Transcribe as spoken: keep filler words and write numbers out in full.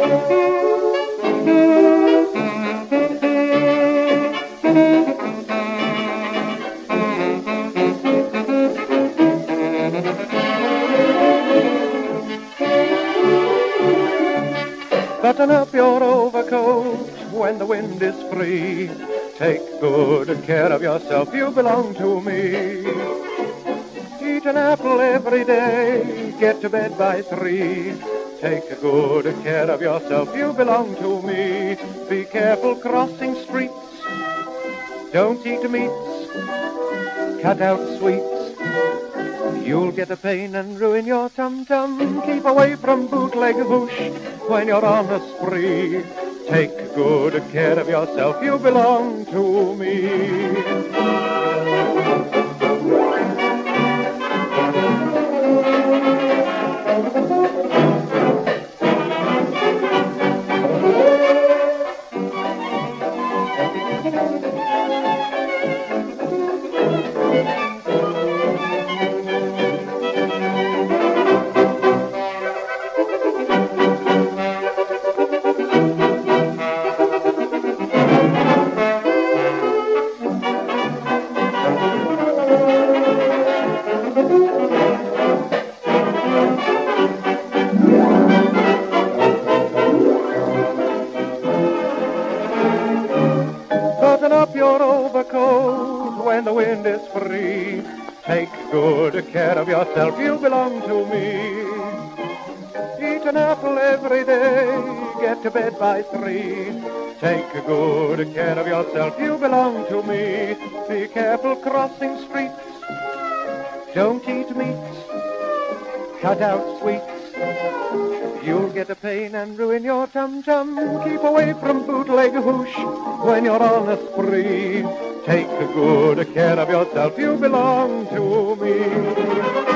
Button up your overcoat when the wind is free. Take good care of yourself, you belong to me. Eat an apple every day, get to bed by three. Take good care of yourself, you belong to me. Be careful crossing streets, don't eat meats, cut out sweets. You'll get a pain and ruin your tum-tum. Keep away from bootleg hoosh when you're on a spree. Take good care of yourself, you belong to me. Button up your overcoat when the wind is free. Take good care of yourself, you belong to me. Eat an apple every day, get to bed by three. Take good care of yourself, you belong to me. Be careful crossing streets, don't eat meats, cut out sweets. You'll get a pain and ruin your tum-tum. Keep away from bootleg hoosh when you're on a spree. Take good care of yourself, you belong to me.